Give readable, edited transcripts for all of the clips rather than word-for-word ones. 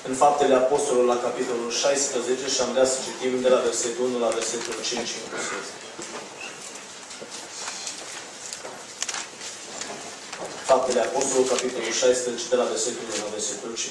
în Faptele Apostolilor la capitolul 16 și am vrea să citim de la versetul 1 la versetul 5 inclusiv. Faptele Apostolilor, capitolul 16, de la versetul 1 la versetul 5.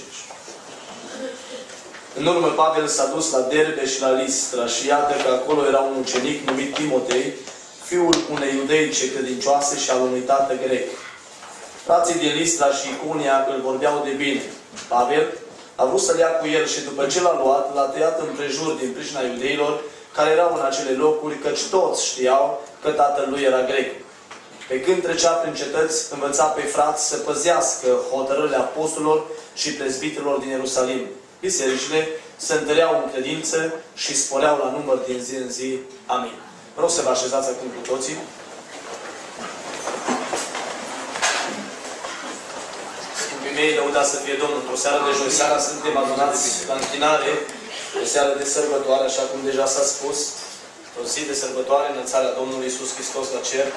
În urmă, Pavel s-a dus la Derbe și la Listra și iată că acolo era un ucenic numit Timotei, fiul unei iudeice credincioase și al unui tată grec. Frații din Listra și Iconia îl vorbeau de bine. Pavel a vrut să-l ia cu el și după ce l-a luat, l-a tăiat împrejur din pricina iudeilor care erau în acele locuri, căci toți știau că tatăl lui era grec. Pe când trecea prin cetăți, învăța pe frați să păzească hotărârile apostolilor și prezbiterilor din Ierusalim. Bisericile se întăreau în credință și sporeau la număr din zi în zi. Amin. Vreau să vă așezați acum cu toții. Scumpii mei, lăudați să fie Domnul. O seară de joi seara suntem adunați la închinare, o seară de sărbătoare, așa cum deja s-a spus, o zi de sărbătoare, înălțarea Domnului Iisus Hristos la cer.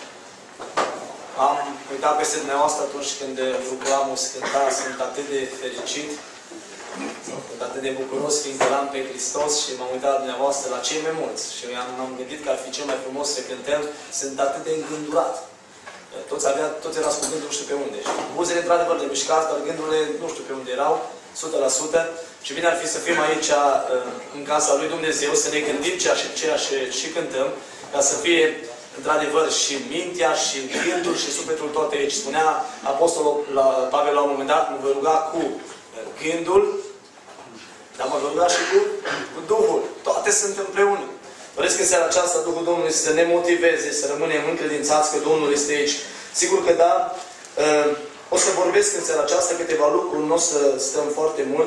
Am uitat peste dumneavoastră atunci când lucram o scânta, sunt atât de fericit, sunt atât de bucuros fiindcă l-am pe Hristos și m-am uitat la dumneavoastră la cei mai mulți. Și m-am gândit că ar fi cel mai frumos să cântăm, sunt atât de îngândurat. Toți erați cu gândul nu știu pe unde. Buzele într-adevăr le mișcați, dar gândurile nu știu pe unde erau, 100%. Și bine ar fi să fim aici în casa lui Dumnezeu, să ne gândim ceea ce și cântăm, ca să fie într-adevăr și mintea, și gândul, și sufletul tot aici. Spunea Apostolul Pavel la un moment dat, mă voi ruga cu gândul, dar mă voi ruga și cu Duhul. Toate sunt împreună. Doresc în seara aceasta Duhul Domnului să ne motiveze, să rămânem încredințați că Domnul este aici. Sigur că da, o să vorbesc în seara aceasta câteva lucruri, nu o să stăm foarte mult.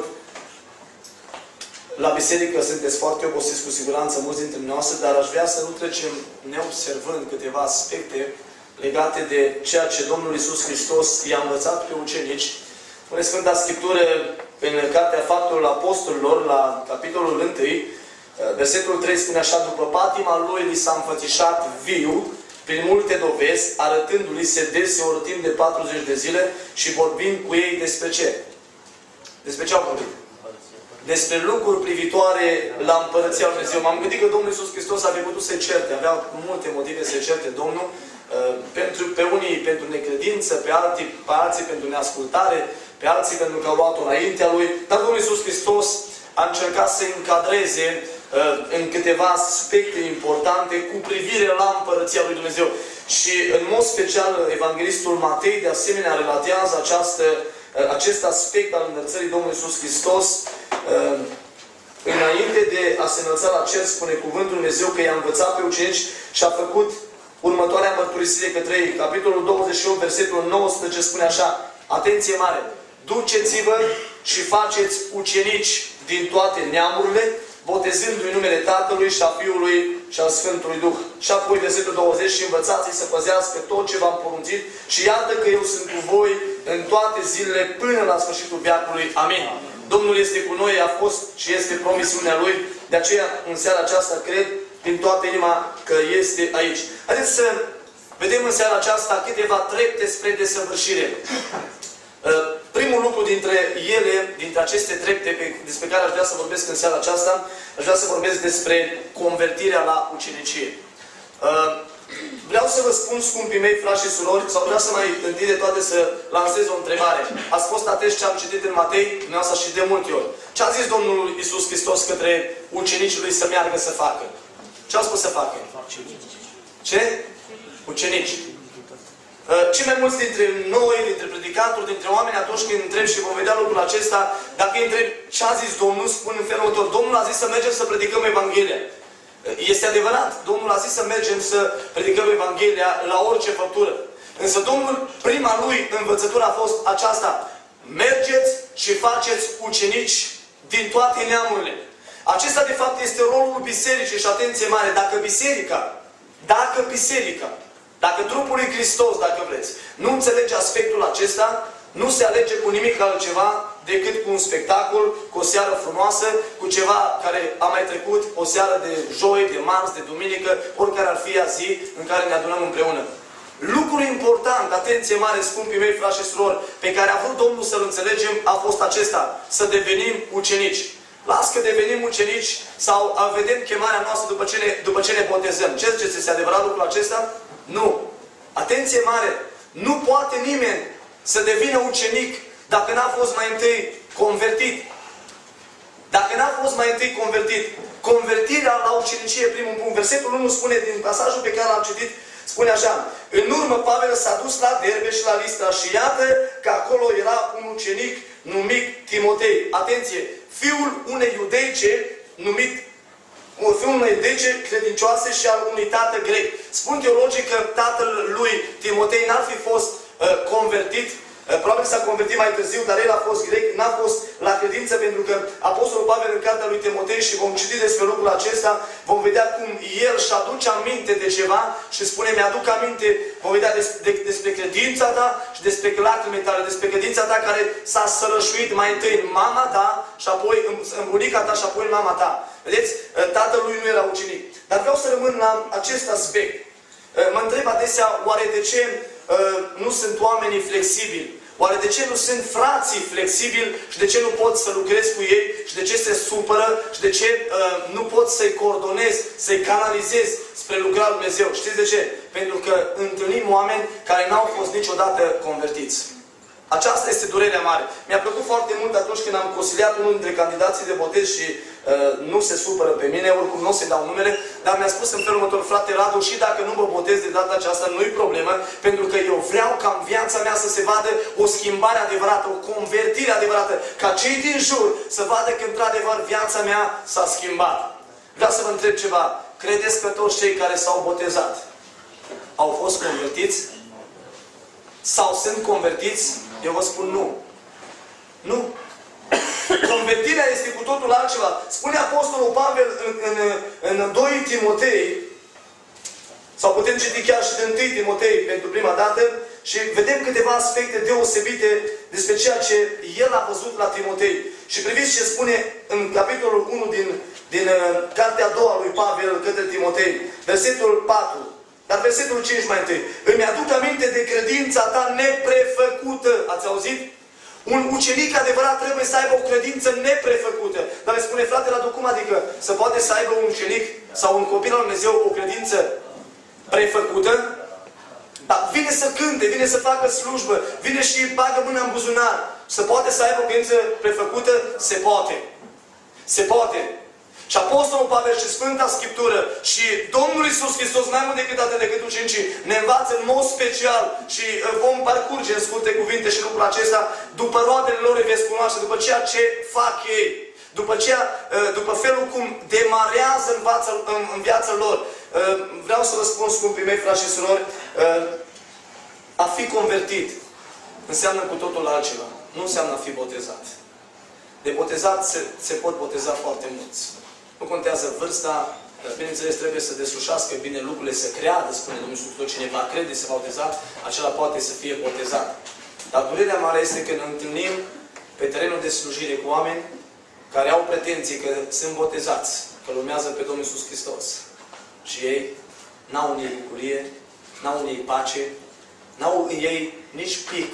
La biserică sunteți foarte obosiți cu siguranță, mulți dintre noastre, dar aș vrea să nu trecem neobservând câteva aspecte legate de ceea ce Domnul Iisus Hristos i-a învățat pe ucenici. Spune Sfânta Scriptură în Cartea Faptelor Apostolilor, la capitolul 1, versetul 3 spune așa: după patima lui li s-a înfățișat viu, prin multe dovezi, arătându-li se deseori timp de 40 de zile și vorbind cu ei despre ce? Despre ce au vorbit? Despre lucruri privitoare la Împărăția Lui Dumnezeu. M-am gândit că Domnul Iisus Hristos ar fi putut să certe. Avea multe motive să certe Domnul. Pe unii pentru necredință, pe alții pentru neascultare, pe alții pentru că au luat-o înaintea Lui. Dar Domnul Iisus Hristos a încercat să încadreze în câteva aspecte importante cu privire la Împărăția Lui Dumnezeu. Și în mod special Evanghelistul Matei de asemenea relatează acest aspect al înălțării Domnului Iisus Hristos. Înainte de a se înălța la cer, spune cuvântul Dumnezeu că i-a învățat pe ucenici și a făcut următoarea mărturisire către ei. Capitolul 28, versetul 19 spune așa: atenție mare! Duceți-vă și faceți ucenici din toate neamurile, botezându-i numele Tatălui și a Fiului și al Sfântului Duh. Și apoi versetul 20: și învățați-i să păzească tot ce v-am poruncit și iată că eu sunt cu voi în toate zilele până la sfârșitul veacului. Amin. Domnul este cu noi, a fost și este promisiunea Lui. De aceea, în seara aceasta, cred din toată inima că este aici. Haideți să vedem în seara aceasta câteva trepte spre desăvârșire. Primul lucru dintre aceste trepte despre care aș vrea să vorbesc în seara aceasta, aș vrea să vorbesc despre convertirea la ucenicie. Vreau să vă spun, scumpii mei, frați și surori, sau vreau să mai întâi de toate să lansez o întrebare. Ați fost atenți ce am citit în Matei, dumneavoastră și de multe ori. Ce a zis Domnul Iisus Hristos către ucenicii Lui să meargă să facă? Ce au spus să facă? Ce? Ucenici. Cei mai mulți dintre noi, dintre predicatori, dintre oameni, atunci când întreb și vom vedea lucrul acesta, dacă îi întreb ce a zis Domnul, spun în felul următor: Domnul a zis să mergem să predicăm Evanghelia. Este adevărat, Domnul a zis să mergem să predicăm Evanghelia la orice făptură. Însă Domnul, prima Lui învățătură a fost aceasta: mergeți și faceți ucenici din toate neamurile. Acesta de fapt este rolul bisericii și atenție mare. Dacă biserica, dacă trupul lui Hristos, dacă vreți, nu înțelege aspectul acesta, nu se alege cu nimic altceva decât cu un spectacol, cu o seară frumoasă, cu ceva care a mai trecut, o seară de joi, de marți, de duminică, oricare ar fi a zi în care ne adunăm împreună. Lucrul important, atenție mare, scumpii mei, frați și surori, pe care a vrut Domnul să-l înțelegem, a fost acesta, să devenim ucenici. Las că devenim ucenici sau vedem chemarea noastră după ce ne botezăm. Ce ziceți? Este adevărat lucrul acesta? Nu. Atenție mare! Nu poate nimeni să devină ucenic dacă n-a fost mai întâi convertit. Dacă n-a fost mai întâi convertit. Convertirea la ucenicie, primul punct. Versetul 1 spune, din pasajul pe care l-am citit, spune așa: în urmă Pavel s-a dus la Derbe și la Listra și iată că acolo era un ucenic numit Timotei. Atenție! Fiul unei iudeice numit fiul unei iudeice credincioase și al unui tată grec. Spun teologii că tatăl lui Timotei n-ar fi fost convertit. Probabil s-a convertit mai târziu, dar el a fost grec, n-a fost la credință, pentru că Apostolul Pavel în cartea lui Timotei, și vom citi despre lucrul acesta, vom vedea cum el își aduce aminte de ceva și spune: mi-aduc aminte, vom vedea despre credința ta și despre lacrimile tale, despre credința ta care s-a sălășuit mai întâi în mama ta și apoi în bunica ta și apoi în mama ta. Vedeți? Tatălui nu era ucenic. Dar vreau să rămân la acest aspect. Mă întreb adesea, oare de ce nu sunt oamenii flexibili? Oare de ce nu sunt frații flexibili și de ce nu pot să lucrez cu ei și de ce se supără și de ce nu pot să-i coordonez, să-i canalizez spre lucrarea lui Dumnezeu? Știți de ce? Pentru că întâlnim oameni care n-au fost niciodată convertiți. Aceasta este durerea mare. Mi-a plăcut foarte mult atunci când am consiliat unul dintre candidații de botez și nu se supără pe mine, oricum nu o să-i dau numele, dar mi-a spus în felul următor: frate Radu, și dacă nu mă botez de data aceasta, nu-i problemă, pentru că eu vreau ca în viața mea să se vadă o schimbare adevărată, o convertire adevărată, ca cei din jur să vadă că într-adevăr viața mea s-a schimbat. Vreau să vă întreb ceva. Credeți că toți cei care s-au botezat au fost convertiți? Sau sunt convertiți? Eu vă spun nu. Nu. Convertirea este cu totul altceva. Spune Apostolul Pavel în 2 Timotei, sau putem citi chiar și de 1 Timotei pentru prima dată, și vedem câteva aspecte deosebite despre ceea ce el a văzut la Timotei. Și priviți ce spune în capitolul 1 din cartea a doua lui Pavel către Timotei, versetul 4. Dar versetul 5 mai întâi: îmi aduc aminte de credința ta neprefăcută. Ați auzit? Un ucenic adevărat trebuie să aibă o credință neprefăcută. Dar îmi spune: frate Radu, cum adică să poate să aibă un ucenic sau un copil al lui Dumnezeu o credință prefăcută? Dar vine să cânte, vine să facă slujbă, vine și bagă mâna în buzunar. Se poate să aibă o credință prefăcută? Se poate. Se poate. Și Apostolul Pavel și Sfânta Scriptură și Domnul Iisus Hristos, mai mult decât atât, decât ucenicii, ne învață în mod special și vom parcurge în scurte cuvinte și lucrul acesta: după roadele lor îi veți cunoaște, după ceea ce fac ei, după felul cum demarează în viața lor. Vreau să vă spun, scumpii mei, frați și surori, a fi convertit înseamnă cu totul altceva. Nu înseamnă a fi botezat. De botezat se pot boteza foarte mulți. Nu contează vârsta, bineînțeles trebuie să deslușească bine lucrurile, să creadă, spune Domnul Iisus Hristos: cine va crede se va boteza, acela poate să fie botezat. Dar durerea mare este că ne întâlnim pe terenul de slujire cu oameni care au pretenții că sunt botezați, că urmează pe Domnul Iisus Hristos. Și ei n-au în ei bucurie, n-au în ei pace, n-au în ei nici pic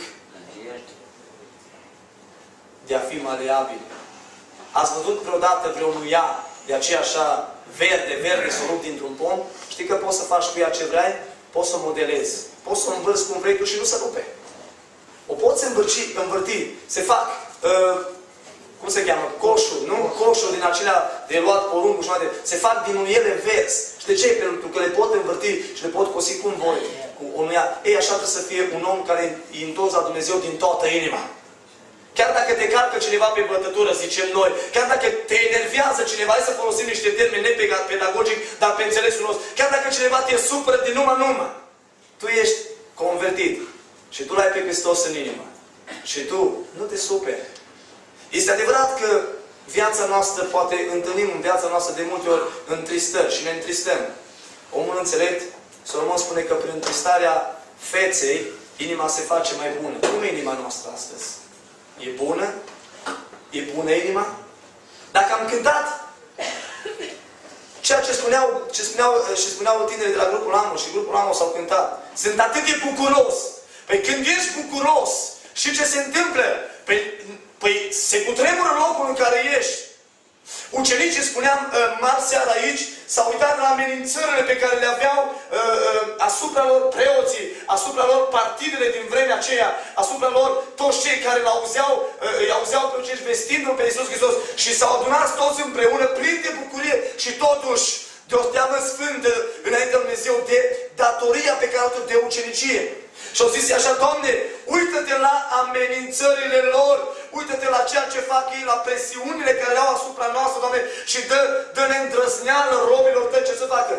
de a fi maleabili. Ați văzut vreodată vreun ia de aceea așa verde, să rup dintr-un pom? Știi că poți să faci cu ea ce vrei? Poți să o modelezi. Poți să o învârți cum vrei tu și nu se rupe. O poți învârti. Se fac, cum se cheamă? Coșuri, nu? Coșuri din acelea de luat porumbul și mai de. Se fac din uiele verzi. Și de ce? Pentru că le pot învârti și le pot cosi cum vor. Cu o nuia. Ei, așa trebuie să fie un om care e întors la Dumnezeu din toată inima. Chiar dacă te calcă cineva pe bătătură, zicem noi, chiar dacă te enervează cineva, hai să folosim niște termeni nepedagogici, dar pe înțelesul nostru, chiar dacă cineva te supără din numai, tu ești convertit și tu l-ai pe Hristos în inimă. Și tu nu te superi. Este adevărat că viața noastră, poate întâlnim în viața noastră de multe ori întristări și ne întristăm. Omul înțelept, Solomon spune că prin întristarea feței, inima se face mai bună. Cum e inima noastră astăzi? E bună? E bună inima? Dacă am cântat, ceea ce spuneau tinerii de la grupul Amos și grupul Amos au cântat. Sunt atât de bucuros. Păi când ești bucuros, și ce se întâmplă? Păi se cutremură locul în care ești. Ucenicii, spuneam marseară aici, s-au uitat la amenințările pe care le aveau asupra lor preoții, asupra lor partidele din vremea aceea, asupra lor toți cei care îi auzeau pe ucenici vestindu-L pe Iisus Hristos și s-au adunat toți împreună plini de bucurie și totuși de o teamă sfântă înaintea lui Dumnezeu de datoria pe care o de ucenicie. Și au zis așa: Doamne, uită-te la amenințările lor, uită-te la ceea ce fac ei, la presiunile care le au asupra noastră, Doamne, și dă-ne îndrăzneală robilor Tăi. Ce să facă?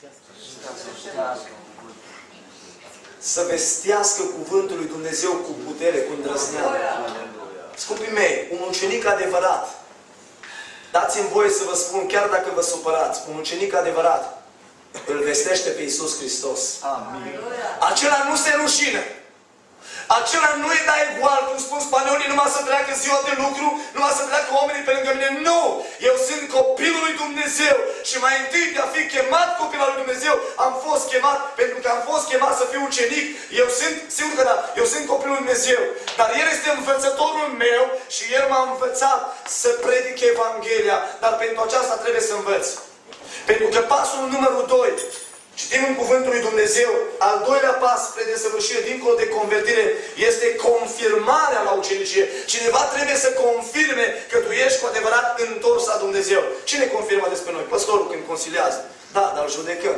Să vestească cuvântul lui Dumnezeu cu putere, cu îndrăzneală. Scumpii mei, un ucenic adevărat, dați-mi voie să vă spun, chiar dacă vă supărați, un ucenic adevărat îl vestește pe Iisus Hristos. Amin. Acela nu se rușină. Acela nu e da egal, cum spun spaniolii, numai să treacă ziua de lucru, numai să treacă oamenii pe lângă mine. Nu! Eu sunt copilul lui Dumnezeu și mai întâi de a fi chemat copilul lui Dumnezeu, am fost chemat, pentru că am fost chemat să fiu ucenic. Eu sunt, sigur că da, eu sunt copilul lui Dumnezeu. Dar El este învățătorul meu și El m-a învățat să predic Evanghelia. Dar pentru aceasta trebuie să învăț. Pentru că pasul numărul 2, citim în Cuvântul lui Dumnezeu, al doilea pas spre desăvârșire, dincolo de convertire, este confirmarea la ucenicie. Cineva trebuie să confirme că tu ești cu adevărat întors la Dumnezeu. Cine confirmă despre noi? Păstorul, când consiliază. Da, dar îl judecăm.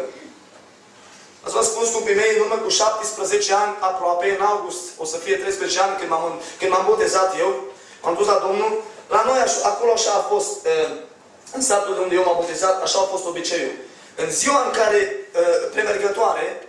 Ați vă spun, scumpii mei, în urmă cu 17 ani, aproape, în august, o să fie 13 ani, când m-am botezat eu, m-am dus la Domnul. La noi, acolo așa a fost... În satul de unde eu m-am botezat, așa a fost obiceiul. În ziua în care, premergătoare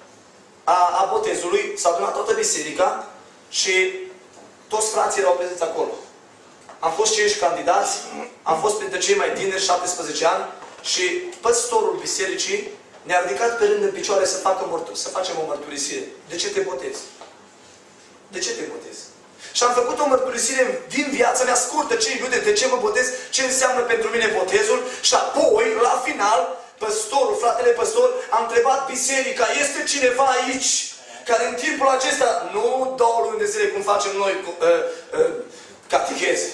a botezului, s-a adunat toată biserica și toți frații erau prezenți acolo. Am fost 5 candidați, am fost printre cei mai tineri, 17 ani, și păstorul bisericii ne-a ridicat pe rând în picioare să facem o mărturisire. De ce te botezi? De ce te botezi? Și am făcut o mărturisire din viața mea scurtă, 5 minute, de ce mă botez, ce înseamnă pentru mine botezul, și apoi, la final, păstorul, fratele păstor, a întrebat biserica: este cineva aici care în timpul acesta, nu 2 luni de zile cum facem noi cateheze,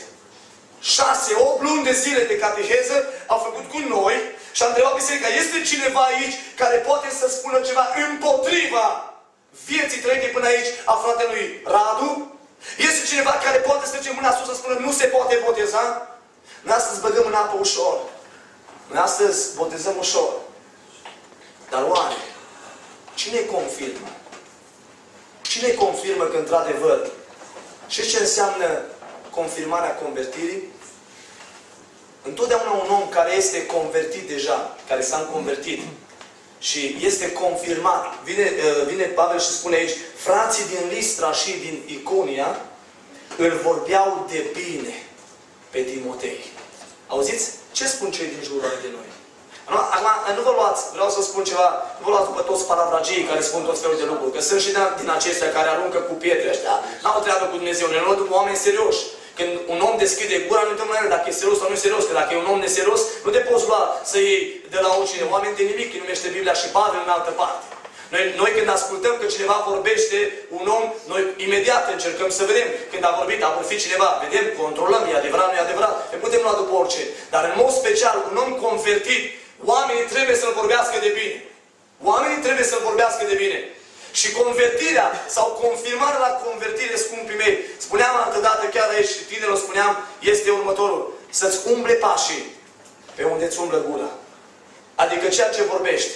6-8 luni de zile de cateheză au făcut cu noi și a întrebat biserica: este cineva aici care poate să spună ceva împotriva vieții trăite până aici a fratelui Radu? Este cineva care poate să trece mâna sus să spună: nu se poate boteza? Noi astăzi băgăm în apă ușor. Noi astăzi botezăm ușor. Dar oare, cine confirmă? Cine confirmă că într-adevăr? Și ce înseamnă confirmarea convertirii? Întotdeauna un om care este convertit deja, care s-a convertit și este confirmat, vine Pavel și spune aici: frații din Listra și din Iconia îl vorbeau de bine pe Timotei. Auziți? Ce spun cei din jurul de noi? Acum, nu vă luați, vreau să spun ceva, nu vă luați după toți paravragiei care spun tot felul de lucruri, că sunt și din acestea care aruncă cu pietre ăștia. N-au treabă cu Dumnezeu, ne luăm după oameni serioși. Când un om deschide gura, nu uităm la el dacă e serios sau nu e serios. Că dacă e un om neserios, nu te poți lua să iei de la oricine. Oameni de nimic, îi numește Biblia și Pavel în altă parte. Noi când ascultăm că cineva vorbește un om, noi imediat încercăm să vedem. Când a vorbit, a vorbit cineva, vedem, controlăm, e adevărat, nu e adevărat. Ne putem lua după orice. Dar în mod special, un om convertit, oamenii trebuie să-l vorbească de bine. Oamenii trebuie să-l vorbească de bine. Și convertirea sau confirmarea la convertire, scumpii mei, spuneam altădată chiar aici, tinerilor spuneam, este următorul: să-ți umble pașii pe unde îți umblă gura. Adică ceea ce vorbești,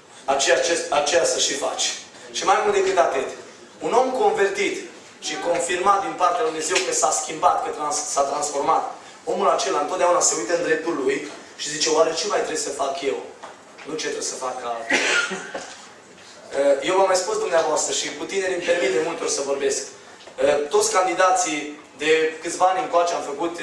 aceea să și faci. Și mai mult decât atât, un om convertit și confirmat din partea lui Dumnezeu că s-a schimbat, că s-a transformat, omul acela întotdeauna se uită în dreptul lui și zice: oare ce mai trebuie să fac eu? Nu ce trebuie să fac altul. Eu v-am mai spus dumneavoastră și cu tinerii îmi permit de multe ori să vorbesc. Toți candidații de câțiva ani încoace am făcut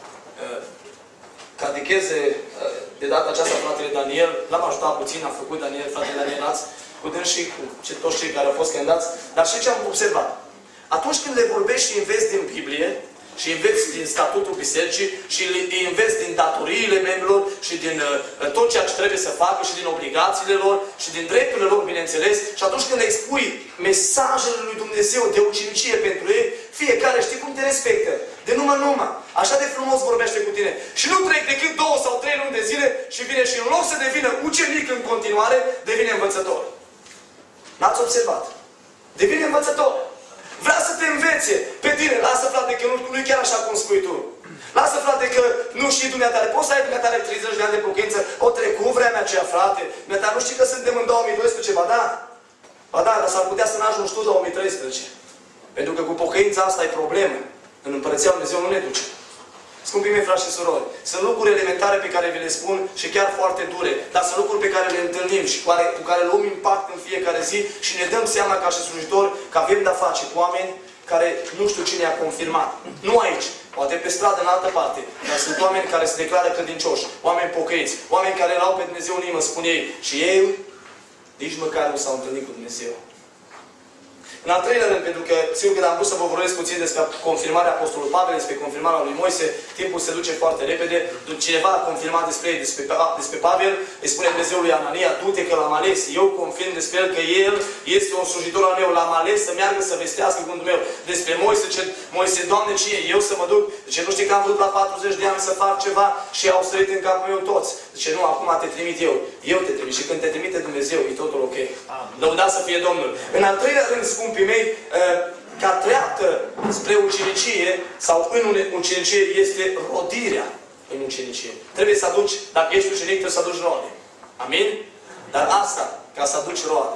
catecheze. De data aceasta fratele Daniel, l-am ajutat puțin, a făcut Daniel, fratele Daniel Aț, cu dâns și cu toți cei care au fost candidați. Dar și ce am observat? Atunci când le vorbești și înveți din Biblie, și înveți din statutul bisericii și îi înveți din datoriile membrilor și din tot ceea ce trebuie să facă și din obligațiile lor și din drepturile lor, bineînțeles. Și atunci când le expui mesajele lui Dumnezeu de ucenicie pentru ei, fiecare știi cum te respectă. De numai. Așa de frumos vorbește cu tine. Și nu trec decât 2 sau 3 luni de zile și vine și în loc să devină ucenic în continuare, devine învățător. N-ați observat? Devine învățător. Vrea să te învețe pe tine. Lasă, frate, că nu e chiar așa cum spui tu. Lasă, frate, că nu știi dumneatare. Poți să ai dumneatare 30 de ani de pocăință. O trecut vremea aceea, frate. Dumneatare, nu știi că suntem în 2012? Ba da. Ba da, dar s-ar putea să n-ajungi tu 2013. Pentru că cu pocăința asta e problemă. În Împărăția Lui Dumnezeu nu ne duce. Scumpii mei, frați și surori, sunt lucruri elementare pe care vi le spun și chiar foarte dure, dar sunt lucruri pe care le întâlnim și cu care luăm impact în fiecare zi și ne dăm seama ca și slujitori că avem de-a face cu oameni care nu știu cine a confirmat. Nu aici, poate pe stradă în altă parte, dar sunt oameni care se declară credincioși, oameni pocăiți, oameni care l-au pe Dumnezeu în inimă, spun ei, și ei nici măcar nu s-au întâlnit cu Dumnezeu. În al treilea rând, pentru că sigur că am vrut să vă vorbesc puțin despre confirmarea Apostolului Pavel, despre confirmarea lui Moise, timpul se duce foarte repede. Cineva a confirmat despre ei, despre Pavel, îi spune Dumnezeu lui Anania, du-te că l-am ales. Eu confirm despre el că el este un slujitor al meu, l-am ales să meargă să vestească cuvântul meu. Despre Moise, ce Moise, Doamne, cine? Eu să mă duc? Zice, nu știi că am vrut la 40 de ani să fac ceva și au sărit în capul meu toți. Zice, nu, acum te trimit eu. Eu te trimit și când te trimite Dumnezeu, e totul ok. Lăudat să fie Domnul. În al treilea rând, scumpii mei, ca treaptă spre ucenicie sau în ucenicie este rodirea în ucenicie. Trebuie să aduci, dacă ești ucenic, trebuie să aduci roade. Amin? Dar asta, ca să aduci roade,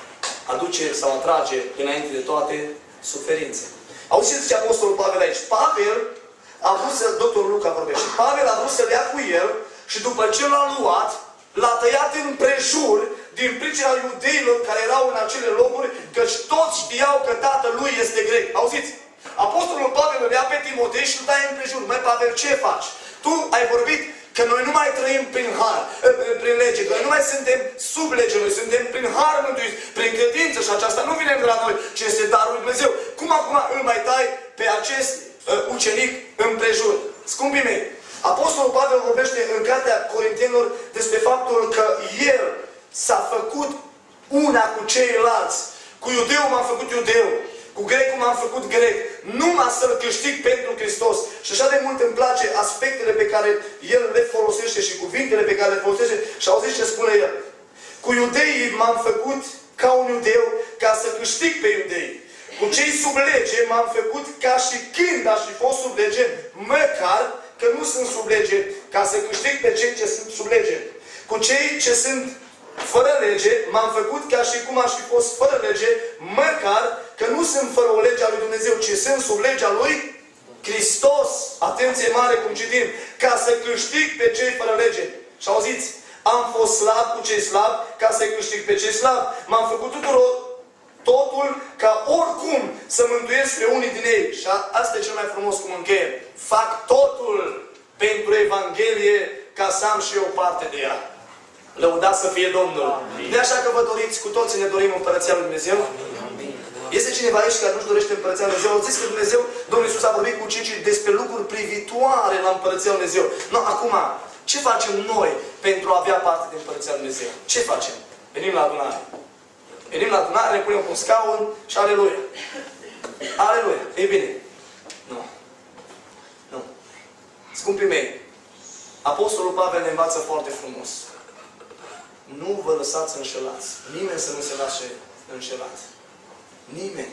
aduce sau atrage înainte de toate suferințe. Auziți ce Apostolul Pavel aici? Pavel a vrut să, doctorul Luca vorbește, Pavel a vrut să-l ia cu el și după ce l-a luat, l-a tăiat în prejur din pricina iudeilor care erau în acele locuri, căci toți știau că tatăl lui este grec. Auziți? Apostolul Pavel îl ia pe Timotei și îl taie în prejur. Măi, Pavel, ce faci? Tu ai vorbit că noi nu mai trăim prin har, prin lege, că noi nu mai suntem sub lege, noi suntem prin har mântuiți, prin credință și aceasta nu vine de la noi, ci este darul lui Dumnezeu. Cum acum îl mai tai pe acest ucenic în prejur? Scumpii mei, Apostolul Pavel vorbește în cartea Corintenilor despre faptul că el s-a făcut una cu ceilalți. Cu iudeu m-am făcut iudeu. Cu grecul m-am făcut grec. Numai să-l câștig pentru Hristos. Și așa de mult îmi place aspectele pe care el le folosește și cuvintele pe care le folosește. Și auziți ce spune el. Cu iudeii m-am făcut ca un iudeu ca să câștig pe iudei. Cu cei sub lege m-am făcut ca și când aș fi fost sub lege, măcar că nu sunt sub lege, ca să câștig pe cei ce sunt sub lege. Cu cei ce sunt fără lege, m-am făcut ca și cum aș fi fost fără lege, măcar că nu sunt fără o lege a lui Dumnezeu, ci sunt sub legea lui Hristos. Atenție mare cum citim. Ca să câștig pe cei fără lege. Și auziți, am fost slab cu cei slabi, ca să câștig pe cei slabi. M-am făcut totul ca oricum să mântuiesc pe unii din ei. Și asta e cel mai frumos cum încheie. Fac totul pentru Evanghelie ca să am și eu parte de ea. Lăudat să fie Domnul. Amin. De așa că vă doriți, cu toții ne dorim Împărăția Lui Dumnezeu? Amin. Este cineva aici care nu-și dorește Împărăția Lui Dumnezeu? Auziți că Dumnezeu, Domnul Iisus a vorbit cu ucenicii despre lucruri privitoare la Împărăția Lui Dumnezeu. No, acum, ce facem noi pentru a avea parte de Împărăția Lui Dumnezeu? Ce facem? Venim la adunare. Venim la adunare, ne punem pe un scaun și aleluia. Aleluia. Ei bine. Nu. Nu. Scumpii mei, Apostolul Pavel ne învață foarte frumos. Nu vă lăsați înșelați. Nimeni să nu se lase înșelat. Nimeni.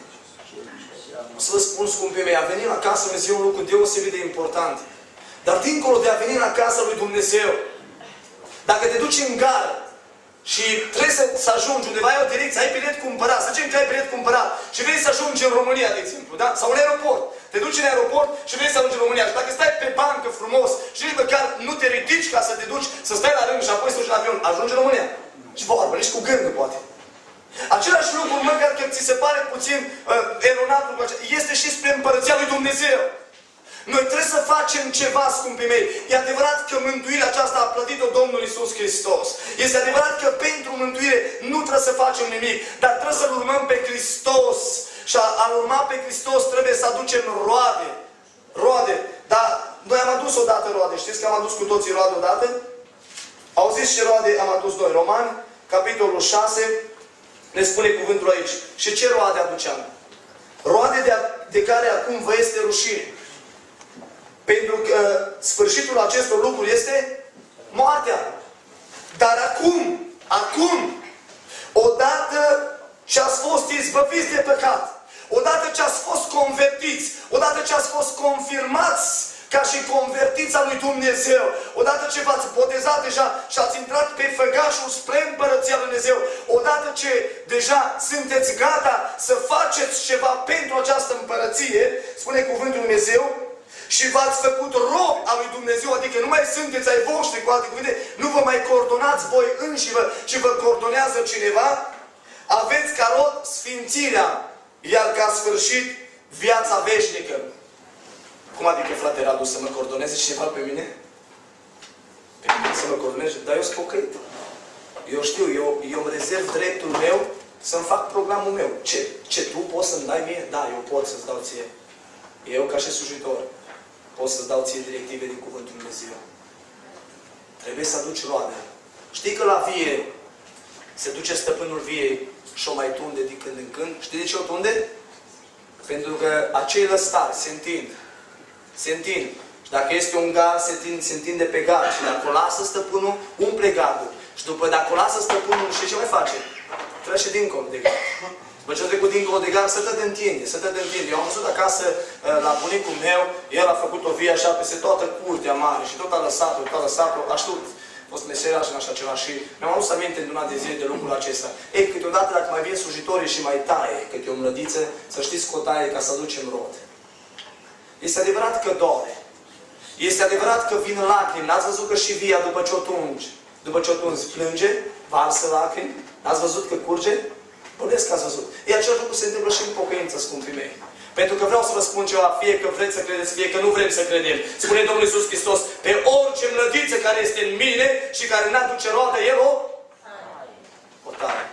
O să vă spun, scumpii mei, a venit la casa lui Dumnezeu un lucru deosebit de important. Dar dincolo de a veni la casa lui Dumnezeu, dacă te duci în gară și trebuie să ajungi undeva, ai o direcție, ai bilet cumpărat, să zicem că ai bilet cumpărat și vrei să ajungi în România, de exemplu, da? Sau în aeroport. Te duci în aeroport și vrei să ajungi în România. Și dacă stai pe bancă frumos și nici măcar nu te ridici ca să te duci, să stai la rând și apoi să duci în avion, ajungi în România. Și vorbă, nici cu gândul, poate. Același lucru, măcar că ți se pare puțin eronat lucru acesta, este și spre Împărăția lui Dumnezeu. Noi trebuie să facem ceva, scumpii mei. E adevărat că mântuirea aceasta a plătit-o Domnul Iisus Hristos. Este adevărat că pentru mântuire nu trebuie să facem nimic, dar trebuie să-L urmăm pe Hristos. Și a urma pe Hristos trebuie să aducem roade. Roade. Dar noi am adus odată roade. Știți că am adus cu toții roade odată? Auziți ce roade am adus noi? Romani, capitolul 6, ne spune cuvântul aici. Și ce roade aduceam? Roade de care acum vă este rușine. Pentru că sfârșitul acestor lucruri este moartea. Dar acum, odată ce ați fost izbăviți de păcat, odată ce ați fost convertiți, odată ce ați fost confirmați ca și convertiți al lui Dumnezeu, odată ce v-ați botezat deja și ați intrat pe făgașul spre Împărăția lui Dumnezeu, odată ce deja sunteți gata să faceți ceva pentru această împărăție, spune cuvântul lui Dumnezeu, și v-ați făcut robi al lui Dumnezeu, adică nu mai sunteți ai voștri, cu alte cuvinte, nu vă mai coordonați voi înșivă, ci vă coordonează cineva, aveți ca rod sfințirea, iar ca sfârșit viața veșnică. Cum adică, frate Radu, să mă coordoneze cineva pe mine? Pe mine să mă coordoneze? Dar eu sunt pocăit. Eu știu, eu îmi rezerv dreptul meu să-mi fac programul meu. Ce tu poți să-mi dai mie? Da, eu pot să-ți dau ție. Eu, ca și slujitor, pot să-ți dau ție directive din Cuvântul Lui Dumnezeu. Trebuie să aduci roade. Știi că la vie se duce stăpânul viei și o mai tunde din când în când? Știi de ce o tunde? Pentru că acei lăstari se întind. Se întind. Și dacă este un gard, se întinde pe gard. Și dacă o lasă stăpânul, umple gardul. Și dacă o lasă stăpânul, știi ce mai face? Trece dincolo de gard. După ce a trecut dincolo de gard, să te întinde, să te întinde. Eu am văzut acasă la bunicul meu, el a făcut o vie așa peste toată curtea mare și tot a lăsat-o, a știut. A fost meseraș în așa ceva și mi-am adus aminte în una de zile de lucrul acesta. Ei, câteodată dacă mai vin slujitorii și mai taie câte o mlădiță, să știți că o taie ca să aducem rod. Este adevărat că dore. Este adevărat că vin lacrimi. N-ați văzut că și via după ce o tungi, plânge, varsă lacrimi? N-ați văzut că curge? Bănesc că ați văzut. E același lucru se întâmplă și în pocăință, scumpii mei. Pentru că vreau să vă spun ceva, fie că vreți să credeți, fie că nu vrem să credem. Spune Domnul Iisus Hristos, pe orice mlădiță care este în mine și care n-aduce roadă, El o taie.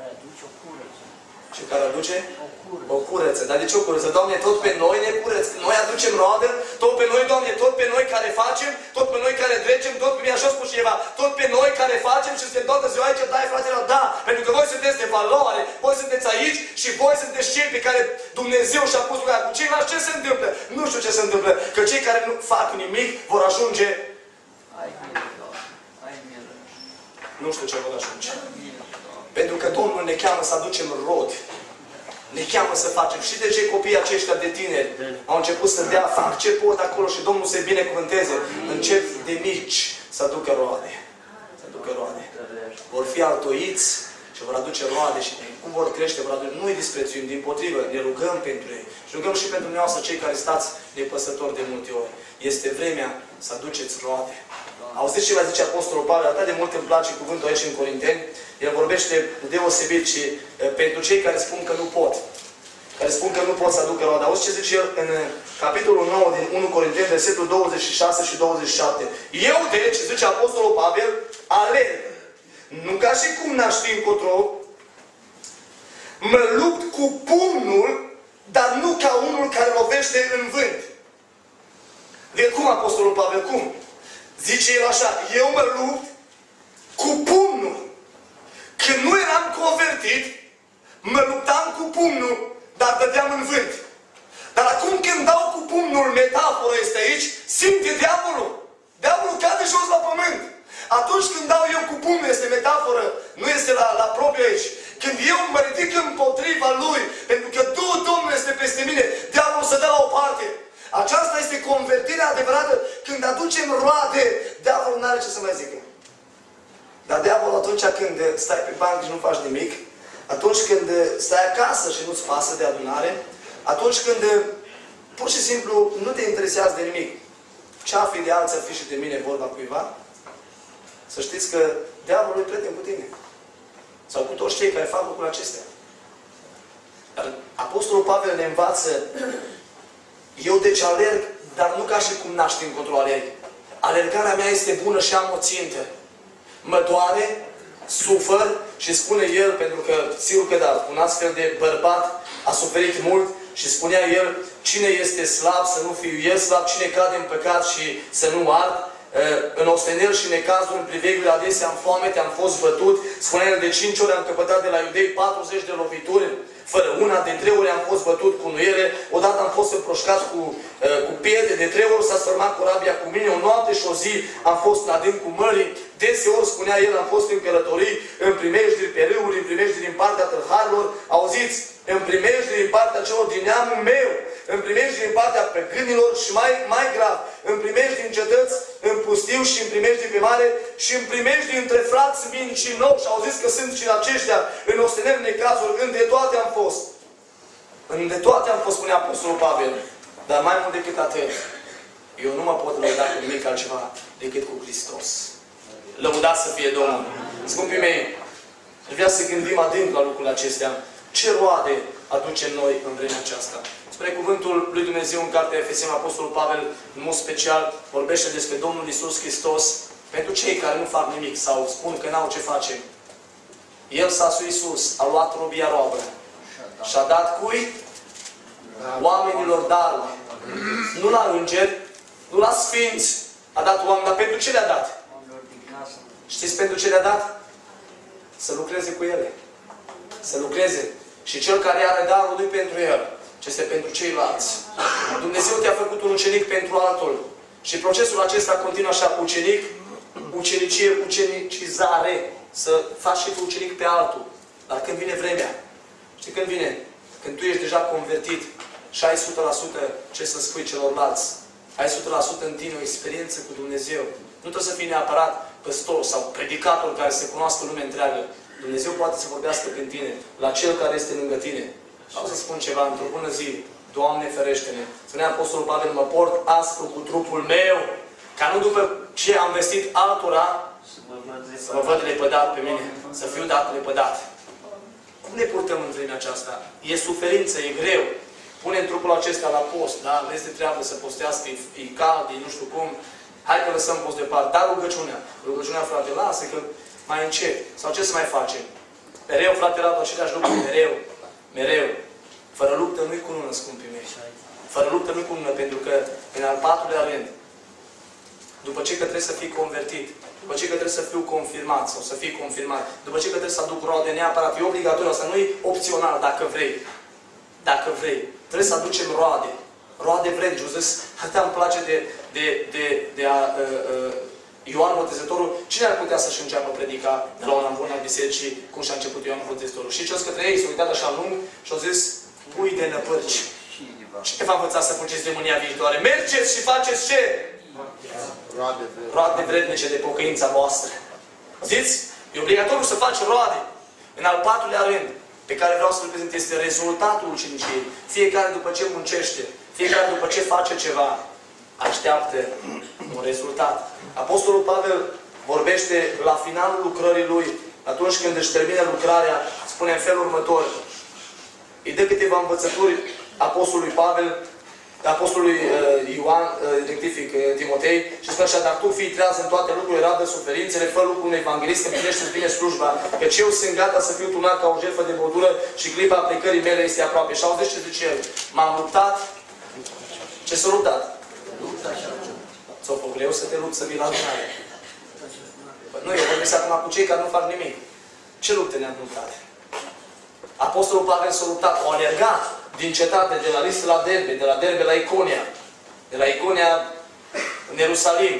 Și care aduce? O curăță. Dar de ce o curăță? Doamne, tot pe noi ne curăț. Noi aducem roadă, tot pe noi, Doamne, tot pe noi care facem, tot pe noi care trecem, tot pe mine, așa spus cineva, tot pe noi care facem și suntem toată ziua aici, dai, fratele, da, pentru că voi sunteți de valoare, voi sunteți aici și voi sunteți cei pe care Dumnezeu și-a pus lucrarea. Cu ceilalți ce se întâmplă? Nu știu ce se întâmplă, că cei care nu fac nimic vor ajunge. Nu știu ce vor ajunge. Pentru că Domnul ne cheamă să aducem rod. Ne cheamă să facem. Și de ce copiii aceștia de tineri au început să dea, fac ce pot acolo și Domnul să-i binecuvânteze. Încep de mici să aducă roade. Să aducă roade. Vor fi altoiți și vor aduce roade și cum vor crește, vor aduce. Nu îi disprețuim, dimpotrivă, ne rugăm pentru ei. Și rugăm și pentru dumneavoastră, cei care stați nepăsători de multe ori. Este vremea să aduceți roade. Auziți ce va zice Apostolul Pavel? Atât de mult îmi place cuvântul aici în Corinteni. El vorbește deosebit și pentru cei care spun că nu pot. Care spun că nu pot să aducă roade. Auziți ce zice el în capitolul 9 din 1 Corinteni, versetul 26 și 27. Eu, deci, zice Apostolul Pavel, alerg. Nu ca și cum n-aș ști încotro, mă lupt cu pumnul, dar nu ca unul care lovește în vânt. De cum Apostolul Pavel? Cum? Zice el așa, eu mă lupt cu pumnul. Când nu eram convertit, mă luptam cu pumnul, dar dădeam în vânt. Dar acum când dau cu pumnul, metafora este aici, simte diavolul. Diavolul cade jos la pământ. Atunci când dau eu cu pumnul, este metaforă, nu este la propriu aici. Când eu mă ridic împotriva lui, pentru că Duhul Domnului este peste mine, diavolul se dă la o parte. Aceasta este convertirea adevărată. Când aducem roade, diavolul nu are ce să mai zică. Dar diavolul atunci când stai pe bancă și nu faci nimic, atunci când stai acasă și nu-ți pasă de adunare, atunci când pur și simplu nu te interesează de nimic, ce-ar fi de alții, ar fi și de mine vorba cuiva, să știți că diavolul e prieten cu tine. Sau cu toți cei care fac lucrurile acestea. Dar Apostolul Pavel ne învață, eu deci alerg, dar nu ca și cum n-aș ști încotro alerg. Alergarea mea este bună și am o țintă. Mă doare, sufăr și spune el, pentru că, sigur că da, un astfel de bărbat a suferit mult, și spunea el, cine este slab să nu fiu el slab, cine cade în păcat și să nu ard. În ostenel și necazuri, în priveghuri adesea, în foamete, am fost bătut. Spunea el, de 5 ori am căpătat de la iudei 40 de lovituri, fără una, de 3 ori am fost bătut cu nuiele, odată am fost împroșcat cu pietre, de 3 ori s-a sfârmat corabia cu mine, o noapte și o zi am fost în adâncul mării, deseori, spunea el, am fost în călătorii, în primejdiri pe râuri, în primejdiri din partea tâlharilor, auziți, în primejdiri din partea celor din neamul meu, în primejdiri din partea păgânilor și mai grav, în primejdiri din cetăți, în pustiu și în primejdiri pe mare și în primejdiri între frați mincinoși. Și auziți că sunt și aceștia în ostenel necazuri, în de toate am fost. În de toate am fost, spunea Apostolul Pavel. Dar mai mult decât atât, eu nu mă pot lăuda cu nimic altceva decât cu Hristos. Lăudați să fie Domnul. Scumpii mei, trebuia să gândim adânc la lucrurile acestea. Ce roade aducem noi în vremea aceasta? Spre cuvântul lui Dumnezeu în cartea Efeseni, Apostolul Pavel, în mod special, vorbește despre Domnul Iisus Hristos pentru cei care nu fac nimic sau spun că n-au ce face. El s-a Iisus, a luat robia roabă și a dat cui? Oamenilor darul. Nu la îngeri, nu la sfinți, a dat oameni, dar pentru ce le-a dat? Știți pentru ce le-a dat? Să lucreze cu ele. Să lucreze. Și cel care are darul lui pentru el, ce este pentru ceilalți. Dumnezeu te-a făcut un ucenic pentru altul. Și procesul acesta continuă așa, ucenic, ucenicie, ucenicizare. Să faci și tu ucenic pe altul. Dar când vine vremea, știi când vine? Când tu ești deja convertit și ai 100% ce să spui celorlalți. Ai 100% în tine o experiență cu Dumnezeu. Nu trebuie să fii neapărat păstor sau predicator care să cunoască lumea întreagă. Dumnezeu poate să vorbească prin tine, la cel care este lângă tine. Vreau să spun ceva, într-o bună zi, Doamne ferește-ne. Spunea Apostolul Pavel, mă port aspru cu trupul meu, ca nu după ce am vestit altora, să mă văd lepădat pe mine, să fiu dat lepădat. Cum ne purtăm în vremea aceasta? E suferință, e greu. Punem trupul acesta la post, da? Vezi de treabă să postească, e cald, e nu știu cum. Hai că lăsăm post deoparte. Dar rugăciunea. Rugăciunea, frate, lasă că mai încet. Sau ce să mai facem? Mereu, frate, radu aceleași lucruri. Mereu. Mereu. Fără luptă nu-i cunună, scumpii mei. Fără luptă nu-i cunună, pentru că în al 4-lea rând, după ce că trebuie să fii convertit, după ce că trebuie să fiu confirmat sau să fii confirmat, după ce că trebuie să aduc roade neapărat, e obligatoriu, asta nu e opțional dacă vrei. Dacă vrei. Trebuie să aducem roade. Roade vrednice. Eu zis, atâta îmi place de Ioan Botezătorul. Cine ar putea să-și înceapă predica de la un ambon al bisericii cum și-a început Ioan Botezătorul? Și ce-o către ei, s-au uitat așa lung și au zis, pui de năpârci. Cine v-a învățat să fugiți de mânia viitoare? Mergeți și faceți ce? Roade vrednice de pocăința voastră. Ziți? E obligatoriu să faci roade. În al 4-lea rând, pe care vreau să-l prezint, este rezultatul uceniciei. Fiecare după ce muncește, fiecare după ce face ceva, așteaptă un rezultat. Apostolul Pavel vorbește la finalul lucrării lui, atunci când își termină lucrarea, spune în felul următor. Îi dă câteva învățături Apostolului Pavel, Apostolului Ioan, rectific, Timotei, și spune așa, dar tu fii treaz în toate lucrurile, radă suferințele, fă lucrul unui evanghelist, împlinește-ți bine slujba, căci eu sunt gata să fiu turnat ca o jertfă de băutură și clipa aplicării mele este aproape. Și auziți ce zice el? M-am luptat. Ce s-a luptat? Ți-o fă greu să te lupți să vii la adunare. Nu, eu vorbesc acum cu cei care nu fac nimic. Ce lupte ne-am luptat? Apostolul Pavel s-a luptat, o alergat din cetate, de la Listra la Derbe, de la Derbe la Iconia, de la Iconia în Ierusalim.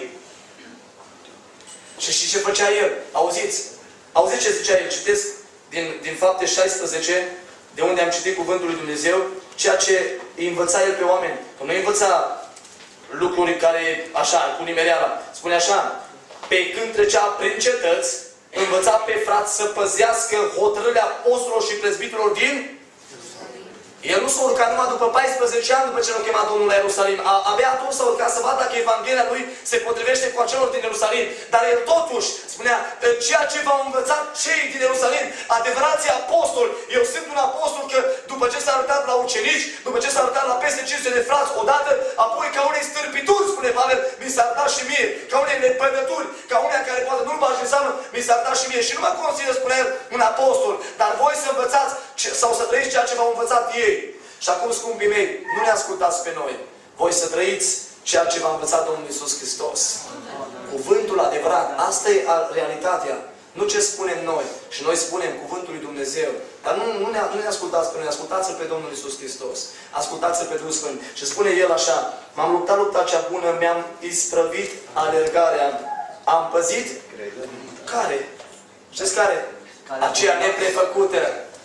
Și știți ce făcea el? Auziți? Auziți ce zicea el? Citesc din Fapte 16, de unde am citit Cuvântul lui Dumnezeu, ceea ce îi învăța el pe oameni. Că nu îi învăța lucruri care, așa, cu nimereala. Spune așa, pe când trecea prin cetăți, învăța pe frați să păzească hotărârile apostolilor și prezbiterilor din... El nu s-a urcat numai după 14 ani după ce l-a chemat Domnul la Ierusalim. Abia atunci s-a urcat să vadă dacă Evanghelia lui se potrivește cu acelor din Ierusalim. Dar el totuși spunea, ceea ce v-au învățat cei din Ierusalim, adevărații apostoli. Eu sunt un apostol că după ce s-a arătat la ucenici, după ce s-a arătat la peste 500 de frați odată, apoi ca unei stârpituri, spune Pavel, mi s-a arătat și mie. Ca unei nepădături, ca unea care poate nu-l bagi în seamă, mi s-a arătat și mie. Și nu mă consider, spune el, un apostol. Dar voi să învățați sau să trăiți ceea ce v-au învățat ei. Și acum, scumpii mei, nu ne ascultați pe noi. Voi să trăiți ceea ce v-a învățat Domnul Iisus Hristos. Cuvântul adevărat. Asta e realitatea. Nu ce spunem noi. Și noi spunem cuvântul lui Dumnezeu. Dar nu ne ascultați pe noi. Ascultați-L pe Domnul Iisus Hristos. Ascultați-L pe Duhul Sfânt. Și spune El așa: m-am luptat lupta cea bună, mi-am isprăvit alergarea. Am păzit? Care? Știți care? Aceea neprefăcută.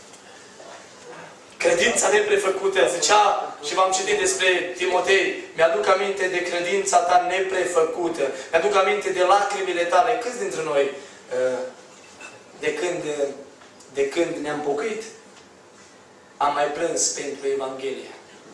Credința neprefăcută. Zicea, și v-am citit despre Timotei, mi-aduc aminte de credința ta neprefăcută. Mi-aduc aminte de lacrimile tale. Câți dintre noi, de când ne-am pocăit, am mai plâns pentru Evanghelie?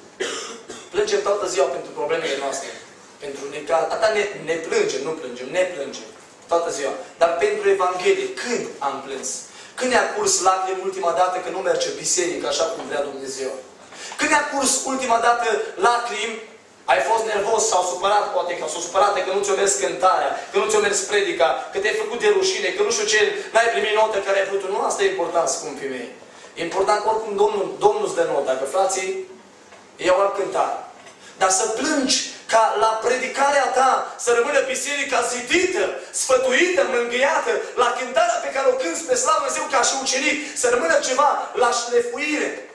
Plângem toată ziua pentru problemele noastre. Pentru necaz. Ne plângem, nu plângem, ne plângem. Toată ziua. Dar pentru Evanghelie, când am plâns? Când ne-a curs lacrimi ultima dată că nu merge biserică așa cum vrea Dumnezeu? Când ne-a curs ultima dată lacrimi, ai fost nervos sau supărat, poate că s-o supărată că nu ți-o mers cântarea, că nu ți-o mers predica, că te-ai făcut de rușine, că nu știu ce, n-ai primit notă care ai vrut. Nu, asta e important, scumpii mei. E important că oricum Domnul îți dă nota, că frații iau alt cântare. Dar să plângi ca la predicarea ta să rămână biserica zidită, sfătuită, mângâiată, la cântarea pe care o cânți pe slavă Dumnezeu ca și ucenic, să rămână ceva la șlefuire.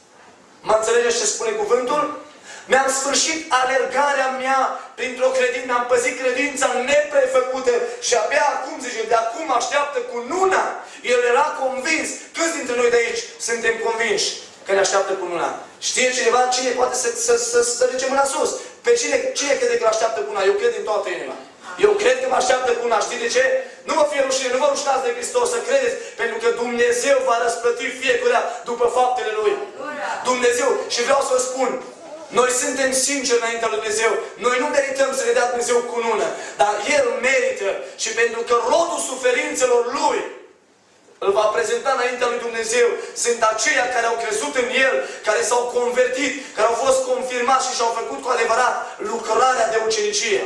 Mă înțelegeți ce spune cuvântul? Mi-am sfârșit alergarea mea printr-o credință, mi-am păzit credința neprefăcută și abia acum, zice, de acum așteaptă cu nuna. El era convins. Câți dintre noi de aici suntem convinși că ne așteaptă cu nuna? Știe cineva cine poate să ridice mâna sus? Pe cine crede că îl așteaptă cu nuna? Eu cred din toată inima. Eu cred că mă așteaptă cu nuna. Știi de ce? Nu vă fie rușine, nu vă rușinați de Hristos, să credeți, pentru că Dumnezeu va răsplăti fiecare după faptele Lui. Dumnezeu. Și vreau să vă spun, noi suntem sinceri înaintea lui Dumnezeu. Noi nu merităm să ne dea Dumnezeu cunună. Dar El merită. Și pentru că rodul suferințelor Lui îl va prezenta înaintea lui Dumnezeu. Sunt aceia care au crezut în El, care s-au convertit, care au fost confirmați și și-au făcut cu adevărat lucrarea de ucenicie.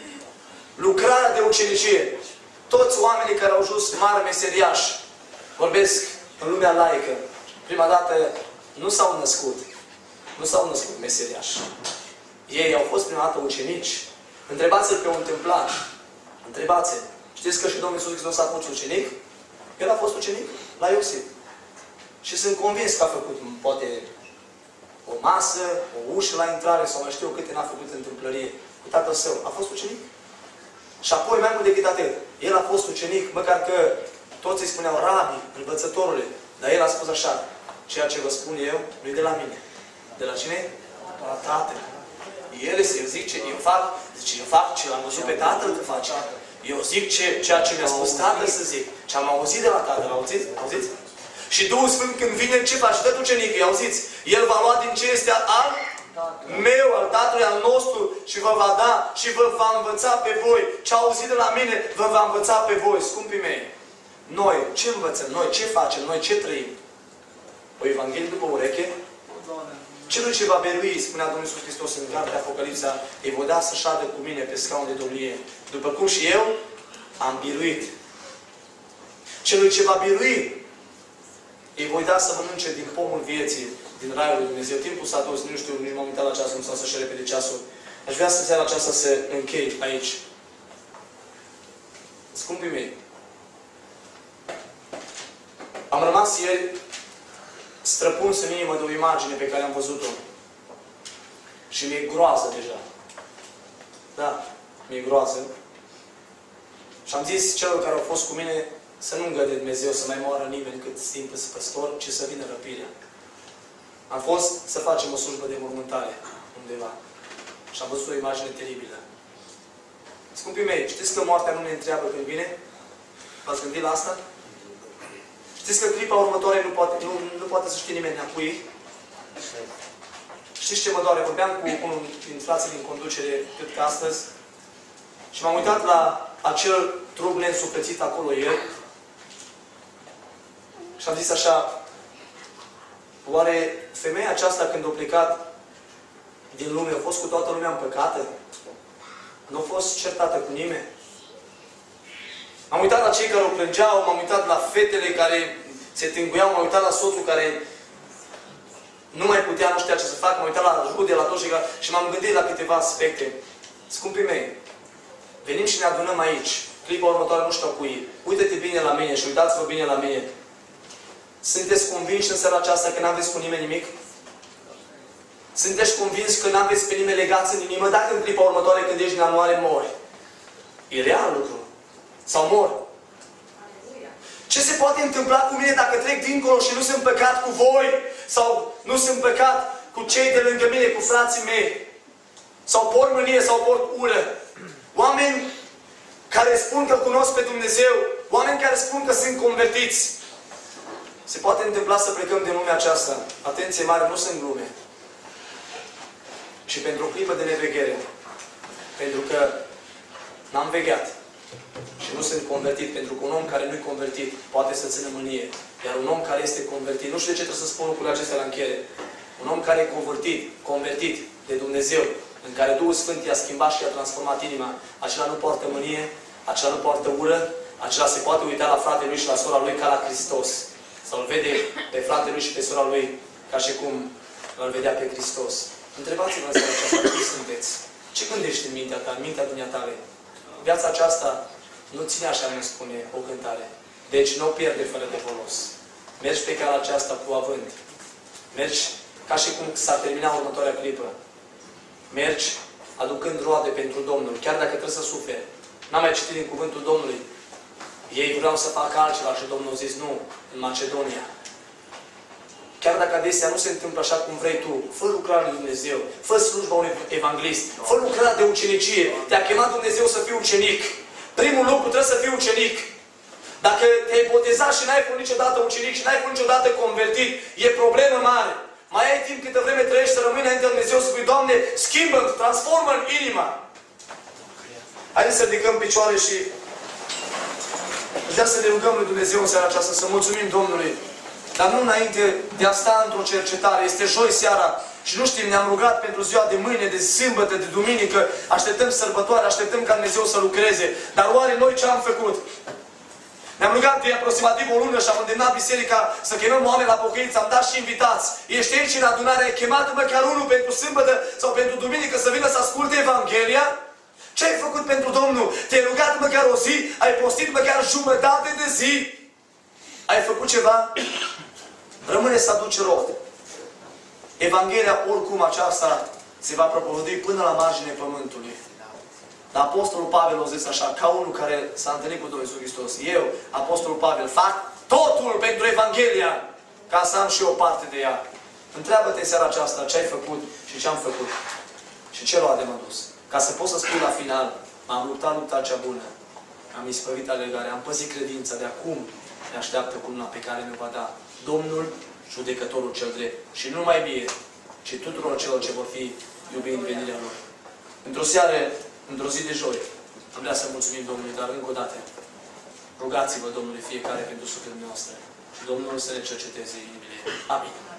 Lucrarea de ucenicie. Toți oamenii care au ajuns mari meseriași, vorbesc în lumea laică, prima dată nu s-au născut. Nu s-au născut meseriași. Ei au fost prima dată ucenici. Întrebați-l pe un templar. Întrebați-l. Știți că și Domnul Iisus Hristos a fost ucenic? El a fost ucenic la Iosif. Și sunt convins că a făcut poate o masă, o ușă la intrare sau mai știu câte n-a făcut întâmplărie cu tatăl său. A fost ucenic. Și apoi, mai mult decât atât, el a fost ucenic, măcar că toți îi spuneau rabi, învățătorule. Dar el a spus așa: ceea ce vă spun eu nu e de la mine. De la cine? De la Tatăl. El zic ce eu fac, zice, eu fac ce l-am văzut pe Tatăl că face. Eu zic ceea ce mi-a spus Tatăl să zic. Ce am auzit de la Tatăl, auziți? Auziți? Și Duhul Sfânt când vine, ce face? Tot ucenicii, auziți? El va lua din ce este al meu, al Tatălui, al nostru și vă va da și vă va învăța pe voi. Ce auzit de la mine, vă va învăța pe voi, scumpii mei. Noi, ce învățăm? Noi, ce facem? Noi, ce trăim? O Evanghelie după ureche? Celui ce va birui, spunea Domnul Iisus Hristos în cartea Apocalipsa, îi voi da să șadă cu mine pe scaun de domnie, după cum și eu am biruit. Celui ce va birui, îi voi da să mănânce din pomul vieții, din raiul lui Dumnezeu. Timpul s-a dus, nu știu, nici m-am uitat la ceasul, nu s-a să-și repede ceasul. Aș vrea să seara aceasta să închei aici. Scumpii mei, am rămas ieri străpuns în inimă de o imagine pe care am văzut-o. Și mi-e groază deja. Da, mi-e groază. Și am zis celor care au fost cu mine să nu îngăde Dumnezeu să mai moară nimeni cât timp îți păstor, ci să vină răpirea. Am fost să facem o slujbă de mormântare undeva. Și am văzut o imagine teribilă. Scumpii mei, știți că moartea nu ne întreabă când vine? V-ați gândit la asta? Știți că clipa următoare nu poate să știe nimeni a cui? Știți ce mă doare? Vorbeam cu unul din frații din conducere cât că astăzi și m-am uitat la acel trup neînsuflețit acolo ieri și am zis așa: oare femeia aceasta când a plecat din lume a fost cu toată lumea împăcată? Nu a fost certată cu nimeni? M-am uitat la cei care o plângeau, m-am uitat la fetele care se tânguiau, m-am uitat la soțul care nu mai putea, nu știa ce să fac, m-am uitat la rude, la tot și m-am gândit la câteva aspecte. Scumpii mei, venim și ne adunăm aici. Clipa următoare nu știu cui. Uită-te bine la mine și uitați-vă bine la mine. Sunteți convinși în seara aceasta că n-aveți cu nimeni nimic? Sunteți convinși că n-aveți pe nimeni legați în inimă? Dacă în clipa următoare când ești în anuare mori. E real lucru. Sau mor. Ce se poate întâmpla cu mine dacă trec dincolo și nu sunt păcat cu voi? Sau nu sunt păcat cu cei de lângă mine, cu frații mei? Sau port mânie, sau port ură? Oameni care spun că cunosc pe Dumnezeu, oameni care spun că sunt convertiți. Se poate întâmpla să plecăm din lumea aceasta. Atenție mare, nu sunt glume. Și pentru o clipă de neveghere. Pentru că n-am vegheat. Și nu sunt convertit. Pentru că un om care nu-i convertit poate să țină mânie. Iar un om care este convertit, nu știu de ce trebuie să spun lucrurile acestea la încheiere. Un om care e convertit de Dumnezeu, în care Duhul Sfânt i-a schimbat și i-a transformat inima, acela nu poartă mânie, acela nu poartă ură, acela se poate uita la fratele lui și la sora lui ca la Hristos. Sau îl vede pe fratele lui și pe sora lui ca și cum îl vedea pe Hristos. Întrebați-vă în seara aceasta, cui sunteți? Ce gândești în mintea ta, în mintea dumneatale? Viața aceasta nu ține așa, nu spune o cântare. Deci nu o pierde fără de folos. Mergi pe calea aceasta cu avânt. Mergi ca și cum s-ar termina următoarea clipă. Mergi aducând roade pentru Domnul, chiar dacă trebuie să suferi. N-am mai citit din cuvântul Domnului. Ei vreau să facă altceva și Domnul a zis nu, în Macedonia. Chiar dacă adesea nu se întâmplă așa cum vrei tu, fă lucrarea lui Dumnezeu, fă slujba unui evanghelist, fă lucrarea de ucenicie. Te-a chemat Dumnezeu să fii ucenic. Primul lucru trebuie să fii ucenic. Dacă te-ai botezat și n-ai fost niciodată ucenic și n-ai fost niciodată convertit, e problemă mare. Mai ai timp câtă vreme trăiești să rămâi înainte de Dumnezeu să spui, Doamne, schimbă-mi, transformă-mi inima. Haideți să ridicăm picioare și vreau să ne rugăm lui Dumnezeu în seara aceasta, să mulțumim Domnului. Dar nu înainte de a sta într-o cercetare. Este joi seara și nu știm, ne-am rugat pentru ziua de mâine, de sâmbătă, de duminică. Așteptăm sărbătoare, așteptăm ca Dumnezeu să lucreze. Dar oare noi ce am făcut? Ne-am rugat de aproximativ o lună și am îndemnat biserica să chemăm oameni la pocăință. Am dat și invitați. Ești aici în adunare, ai chemat măcar unul pentru sâmbătă sau pentru duminică să vină să asculte Evanghelia? Ce ai făcut pentru Domnul? Te-ai rugat măcar o zi? Ai postit măcar jumătate de zi? Ai făcut ceva? Rămâne să aduci rod. Evanghelia oricum aceasta se va propovădui până la marginea pământului. Dar Apostolul Pavel a zis așa, ca unul care s-a întâlnit cu Domnul Iisus Hristos. Eu, Apostolul Pavel, fac totul pentru Evanghelia ca să am și o parte de ea. Întreabă-te în seara aceasta ce ai făcut și ce am făcut. Și ce roade m-a dus. Ca să poți să spui la final, m-am luptat lupta cea bună. Am isprăvit alergarea, am păzit credința, de acum ne așteaptă cununa pe care mi-o va da Domnul, judecătorul cel drept. Și nu numai mie, ci tuturor celor ce vor fi iubind venirea lor. Într-o seară, într-o zi de joi, am vrea să mulțumim Domnului, dar încă o dată, rugați-vă Domnului fiecare pentru sufletul noastră. Și Domnul să ne cerceteze inimile. Amin.